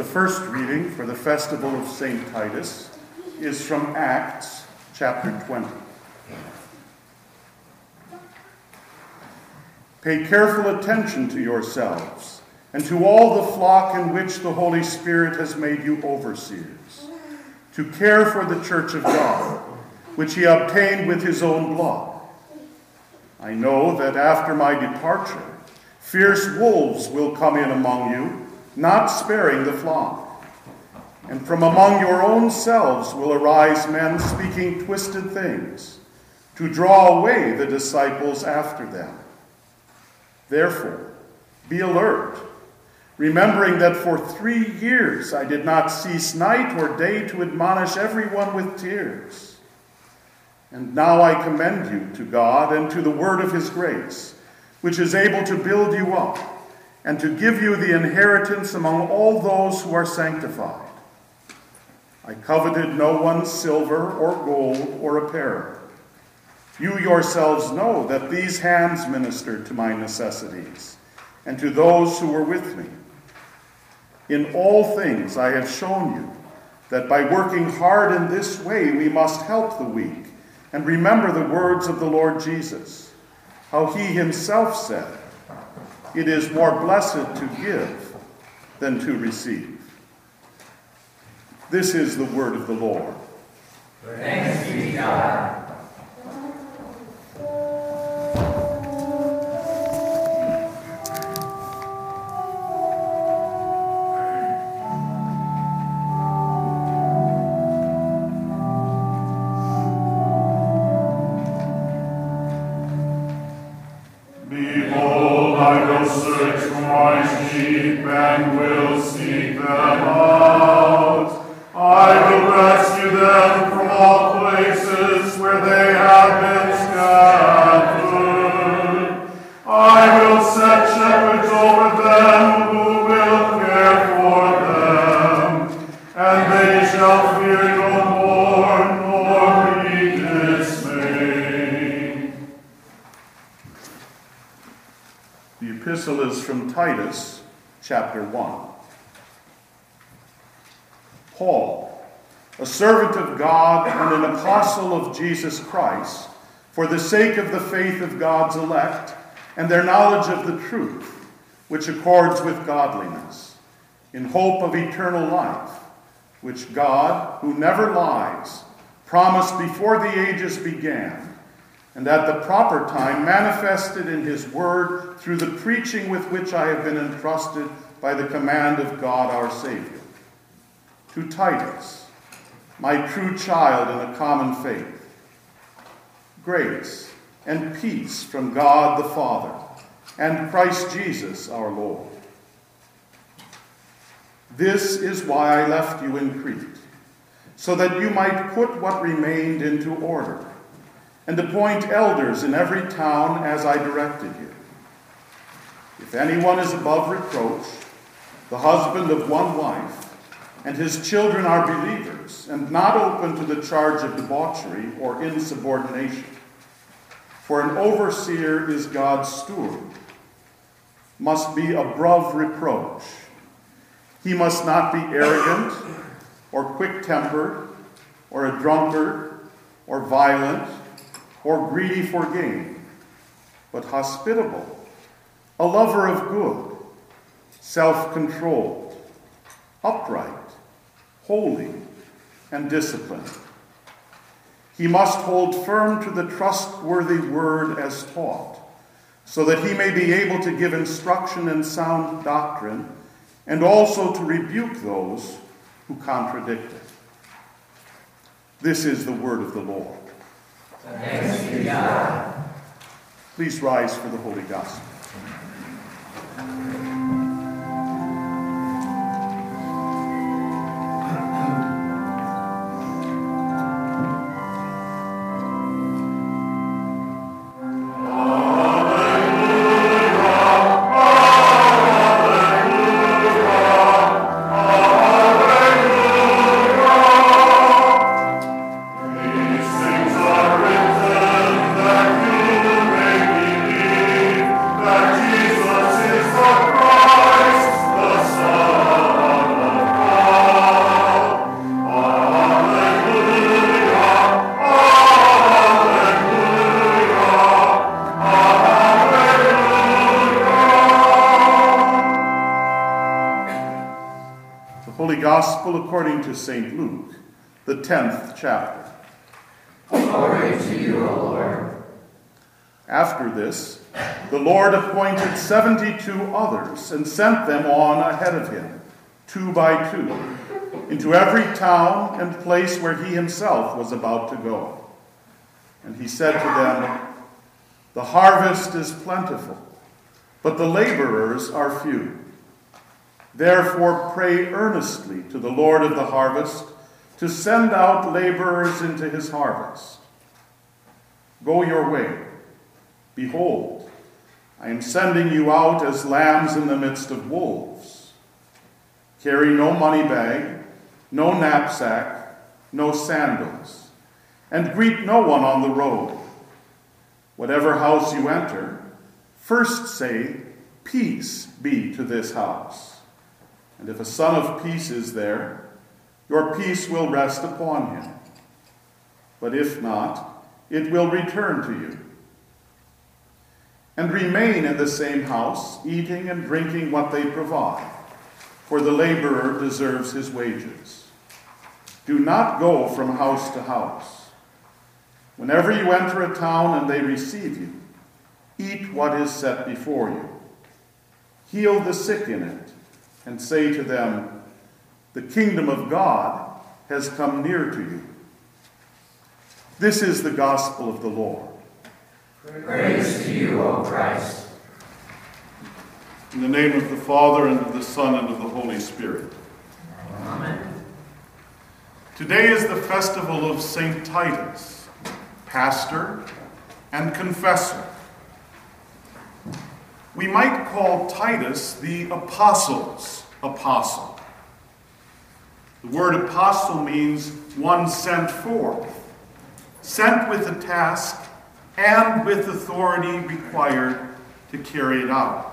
first reading for the festival of St. Titus is from Acts chapter 20. Pay careful attention to yourselves and to all the flock in which the Holy Spirit has made you overseers, to care for the church of God, which he obtained with his own blood. I know that after my departure, fierce wolves will come in among you, not sparing the flock. And from among your own selves will arise men speaking twisted things, to draw away the disciples after them. Therefore, be alert, remembering that for 3 years I did not cease night or day to admonish everyone with tears. And now I commend you to God and to the word of his grace, which is able to build you up and to give you the inheritance among all those who are sanctified. I coveted no one's silver or gold or apparel. You yourselves know that these hands ministered to my necessities and to those who were with me. In all things I have shown you that by working hard in this way we must help the weak and remember the words of the Lord Jesus, how he himself said, "It is more blessed to give than to receive." This is the word of the Lord. Thanks be to God. Search for my sheep and will seek them out. I will rescue them from all places where they have been scattered. I will set shepherds over them who will care for them, and they shall fear no more nor be dismayed. The epistle is from Titus, chapter 1. Paul, a servant of God and an apostle of Jesus Christ, for the sake of the faith of God's elect and their knowledge of the truth, which accords with godliness, in hope of eternal life, which God, who never lies, promised before the ages began, and at the proper time manifested in his word through the preaching with which I have been entrusted by the command of God our Savior. To Titus, my true child in a common faith, grace and peace from God the Father and Christ Jesus our Lord. This is why I left you in Crete, so that you might put what remained into order, and appoint elders in every town as I directed you. If anyone is above reproach, the husband of one wife, and his children are believers, and not open to the charge of debauchery or insubordination. For an overseer is God's steward, must be above reproach. He must not be arrogant, or quick-tempered, or a drunkard, or violent, or greedy for gain, but hospitable, a lover of good, self-controlled, upright, holy, and disciplined. He must hold firm to the trustworthy word as taught, so that he may be able to give instruction in sound doctrine, and also to rebuke those who contradict it. This is the word of the Lord. Thanks be to God. Please rise for the Holy Gospel. That Jesus is the Christ. Gospel according to St. Luke, the 10th chapter. Glory to you, O Lord. After this, the Lord appointed 72 others and sent them on ahead of him, 2 by 2, into every town and place where he himself was about to go. And he said to them, "The harvest is plentiful, but the laborers are few. Therefore pray earnestly to the Lord of the harvest to send out laborers into his harvest. Go your way. Behold, I am sending you out as lambs in the midst of wolves. Carry no money bag, no knapsack, no sandals, and greet no one on the road. Whatever house you enter, first say, 'Peace be to this house.' And if a son of peace is there, your peace will rest upon him. But if not, it will return to you. And remain in the same house, eating and drinking what they provide, for the laborer deserves his wages. Do not go from house to house. Whenever you enter a town and they receive you, eat what is set before you. Heal the sick in it, and say to them, 'The kingdom of God has come near to you.'" This is the gospel of the Lord. Praise to you, O Christ. In the name of the Father, and of the Son, and of the Holy Spirit. Amen. Today is the festival of St. Titus, pastor and confessor. We might call Titus the apostles' apostle. The word apostle means one sent forth, sent with a task and with authority required to carry it out.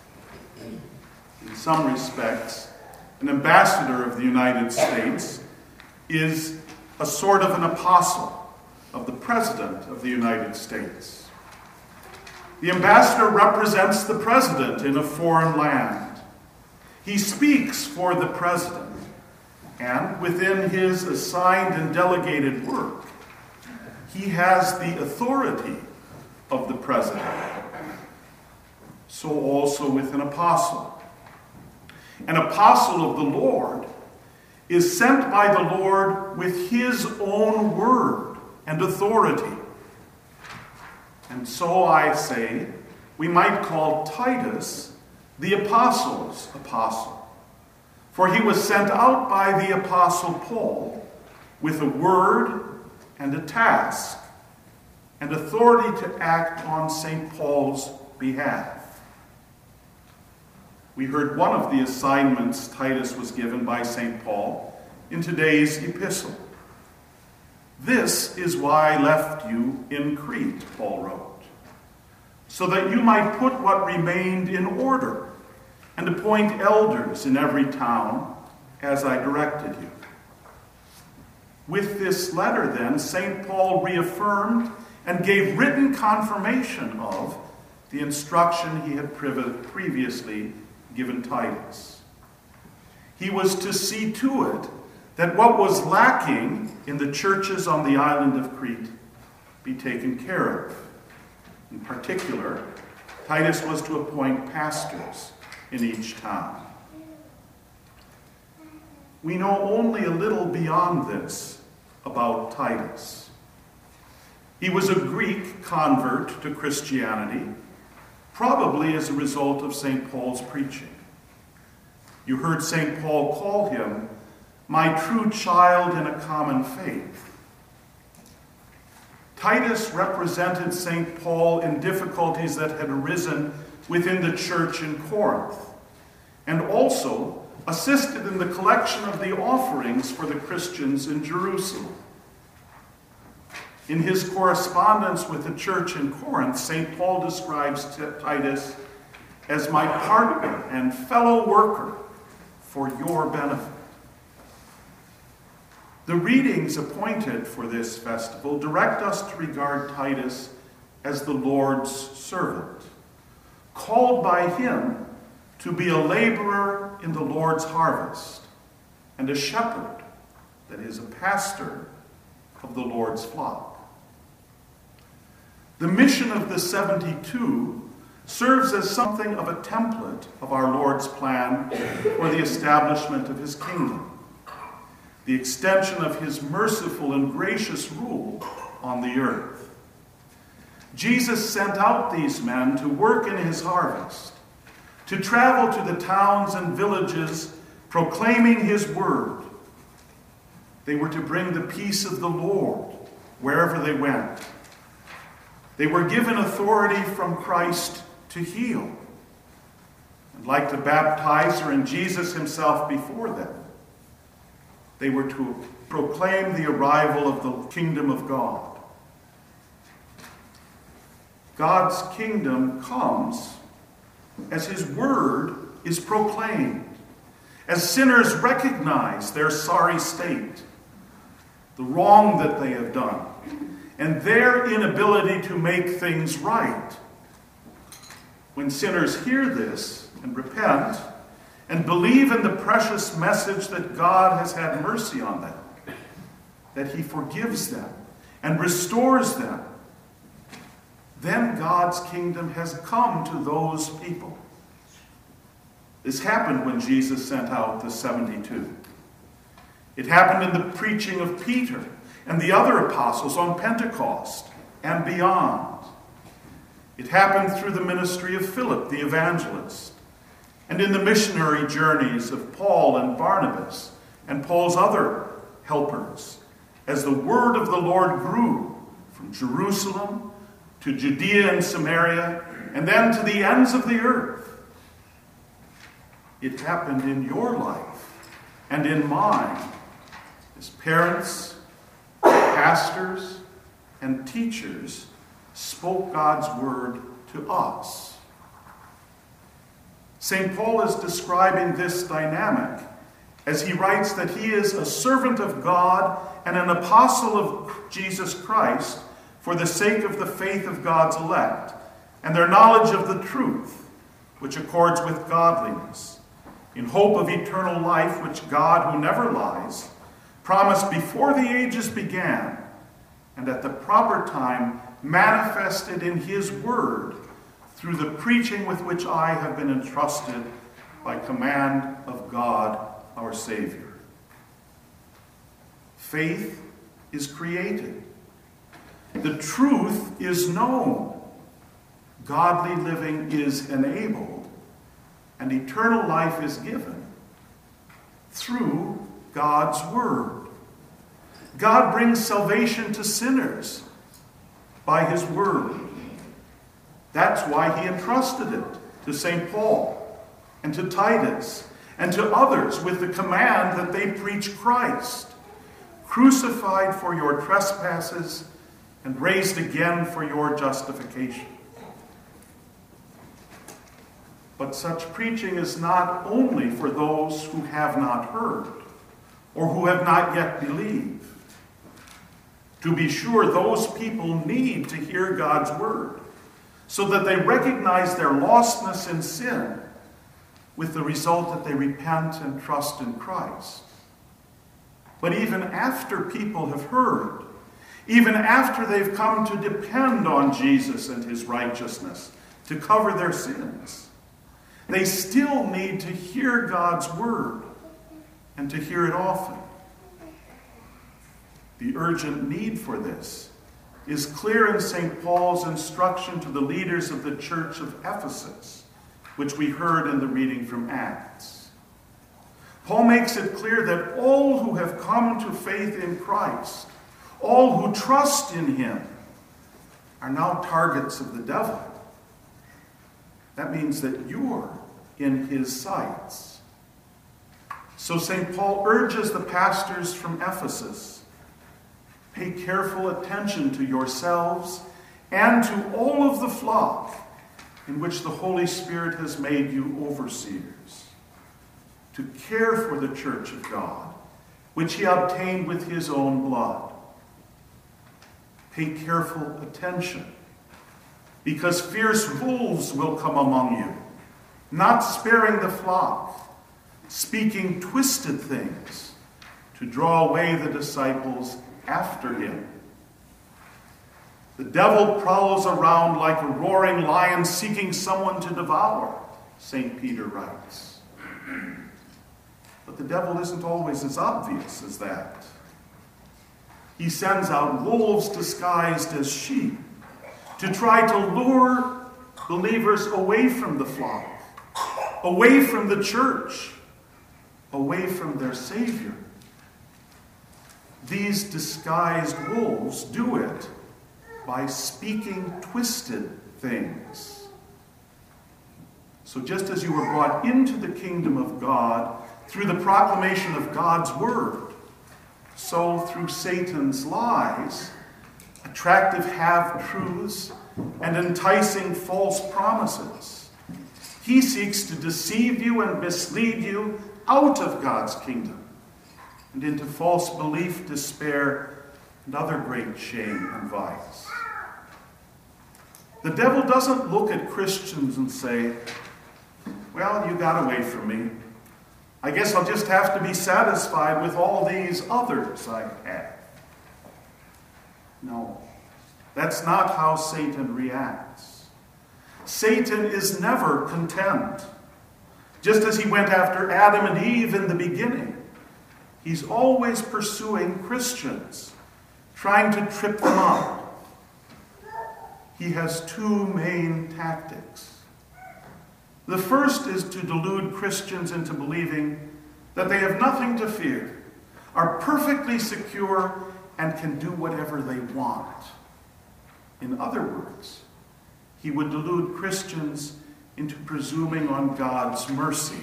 In some respects, an ambassador of the United States is a sort of an apostle of the President of the United States. The ambassador represents the president in a foreign land. He speaks for the president, and within his assigned and delegated work, he has the authority of the president. So also with an apostle. An apostle of the Lord is sent by the Lord with his own word and authority. And so I say, we might call Titus the apostles' apostle. For he was sent out by the apostle Paul with a word and a task and authority to act on St. Paul's behalf. We heard one of the assignments Titus was given by St. Paul in today's epistle. "This is why I left you in Crete," Paul wrote, "so that you might put what remained in order and appoint elders in every town as I directed you." With this letter, then, St. Paul reaffirmed and gave written confirmation of the instruction he had previously given Titus. He was to see to it that what was lacking in the churches on the island of Crete be taken care of. In particular, Titus was to appoint pastors in each town. We know only a little beyond this about Titus. He was a Greek convert to Christianity, probably as a result of St. Paul's preaching. You heard St. Paul call him "my true child in a common faith." Titus represented St. Paul in difficulties that had arisen within the church in Corinth, and also assisted in the collection of the offerings for the Christians in Jerusalem. In his correspondence with the church in Corinth, St. Paul describes Titus as "my partner and fellow worker for your benefit." The readings appointed for this festival direct us to regard Titus as the Lord's servant, called by him to be a laborer in the Lord's harvest and a shepherd, that is, a pastor of the Lord's flock. The mission of the 72 serves as something of a template of our Lord's plan for the establishment of his kingdom, the extension of his merciful and gracious rule on the earth. Jesus sent out these men to work in his harvest, to travel to the towns and villages proclaiming his word. They were to bring the peace of the Lord wherever they went. They were given authority from Christ to heal. And like the baptizer and Jesus himself before them, they were to proclaim the arrival of the kingdom of God. God's kingdom comes as his word is proclaimed, as sinners recognize their sorry state, the wrong that they have done, and their inability to make things right. When sinners hear this and repent and believe in the precious message that God has had mercy on them, that he forgives them and restores them, then God's kingdom has come to those people. This happened when Jesus sent out the 72. It happened in the preaching of Peter and the other apostles on Pentecost and beyond. It happened through the ministry of Philip the evangelist and in the missionary journeys of Paul and Barnabas and Paul's other helpers as the word of the Lord grew from Jerusalem to Judea and Samaria and then to the ends of the earth. It happened in your life and in mine as parents, pastors, and teachers spoke God's word to us. St. Paul is describing this dynamic as he writes that he is a servant of God and an apostle of Jesus Christ for the sake of the faith of God's elect and their knowledge of the truth, which accords with godliness, in hope of eternal life, which God, who never lies, promised before the ages began, and at the proper time manifested in his word through the preaching with which I have been entrusted by command of God our Savior. Faith is created. The truth is known. Godly living is enabled, and eternal life is given through God's word. God brings salvation to sinners by his word. That's why he entrusted it to St. Paul and to Titus and to others with the command that they preach Christ, crucified for your trespasses and raised again for your justification. But such preaching is not only for those who have not heard or who have not yet believed. To be sure, those people need to hear God's word so that they recognize their lostness in sin, with the result that they repent and trust in Christ. But even after people have heard, even after they've come to depend on Jesus and his righteousness to cover their sins, they still need to hear God's word and to hear it often. The urgent need for this is clear in St. Paul's instruction to the leaders of the church of Ephesus, which we heard in the reading from Acts. Paul makes it clear that all who have come to faith in Christ, all who trust in him, are now targets of the devil. That means that you're in his sights. So St. Paul urges the pastors from Ephesus, pay careful attention to yourselves and to all of the flock in which the Holy Spirit has made you overseers, to care for the church of God, which he obtained with his own blood. Pay careful attention, because fierce wolves will come among you, not sparing the flock. speaking twisted things to draw away the disciples after him. The devil prowls around like a roaring lion seeking someone to devour, St. Peter writes. But the devil isn't always as obvious as that. He sends out wolves disguised as sheep to try to lure believers away from the flock, away from the church, away from their Savior. These disguised wolves do it by speaking twisted things. So just as you were brought into the kingdom of God through the proclamation of God's word, so through Satan's lies, attractive half-truths, and enticing false promises, he seeks to deceive you and mislead you out of God's kingdom and into false belief, despair, and other great shame and vice. The devil doesn't look at Christians and say, well, you got away from me. I guess I'll just have to be satisfied with all these others I have. No, that's not how Satan reacts. Satan is never content. Just as he went after Adam and Eve in the beginning, he's always pursuing Christians, trying to trip them up. He has two main tactics. The first is to delude Christians into believing that they have nothing to fear, are perfectly secure, and can do whatever they want. In other words, he would delude Christians into presuming on God's mercy.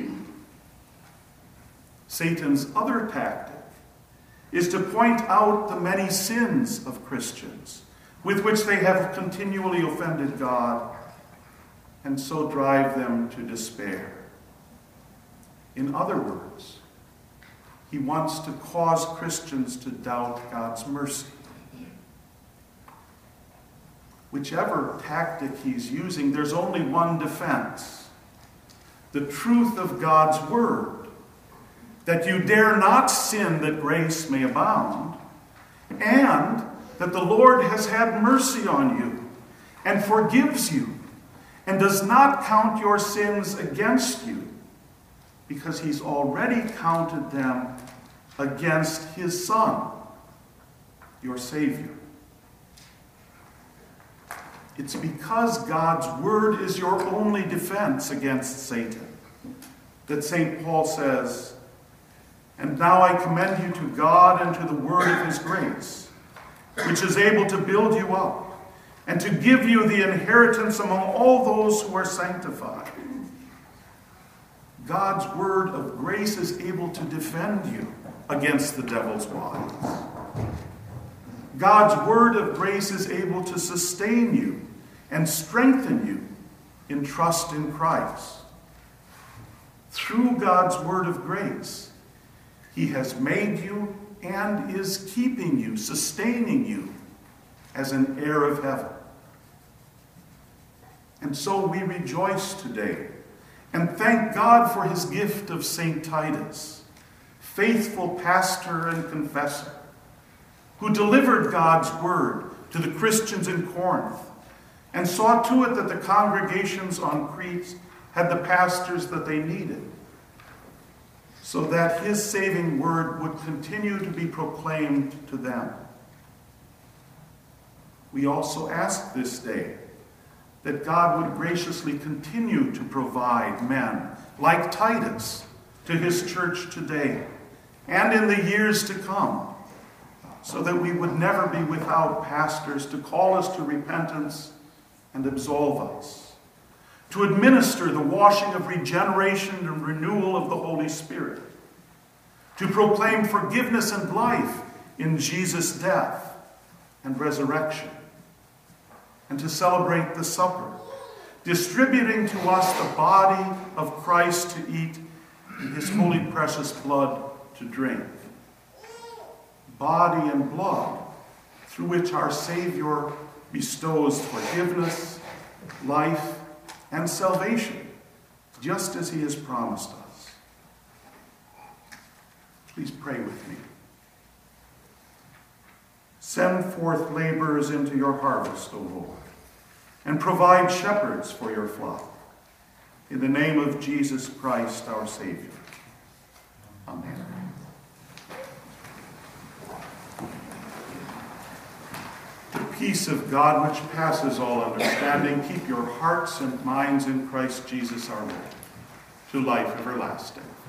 Satan's other tactic is to point out the many sins of Christians with which they have continually offended God, and so drive them to despair. In other words, he wants to cause Christians to doubt God's mercy. Whichever tactic he's using, there's only one defense: the truth of God's word, that you dare not sin that grace may abound, and that the Lord has had mercy on you and forgives you and does not count your sins against you, because he's already counted them against his Son, your Savior. It's because God's word is your only defense against Satan that St. Paul says, "And now I commend you to God and to the word of his grace, which is able to build you up and to give you the inheritance among all those who are sanctified." God's word of grace is able to defend you against the devil's wiles. God's word of grace is able to sustain you and strengthen you in trust in Christ. Through God's word of grace, he has made you and is keeping you, sustaining you as an heir of heaven. And so we rejoice today and thank God for his gift of St. Titus, faithful pastor and confessor, who delivered God's word to the Christians in Corinth and saw to it that the congregations on Crete had the pastors that they needed, so that his saving word would continue to be proclaimed to them. We also ask this day that God would graciously continue to provide men like Titus to his church today and in the years to come, so that we would never be without pastors to call us to repentance and absolve us, to administer the washing of regeneration and renewal of the Holy Spirit, to proclaim forgiveness and life in Jesus' death and resurrection, and to celebrate the supper, distributing to us the body of Christ to eat and his holy precious blood to drink. Body and blood through which our Savior bestows forgiveness, life, and salvation, just as he has promised us. Please pray with me. Send forth laborers into your harvest, O Lord, and provide shepherds for your flock. In the name of Jesus Christ, our Savior. Amen. The peace of God, which passes all understanding, keep your hearts and minds in Christ Jesus our Lord, to life everlasting.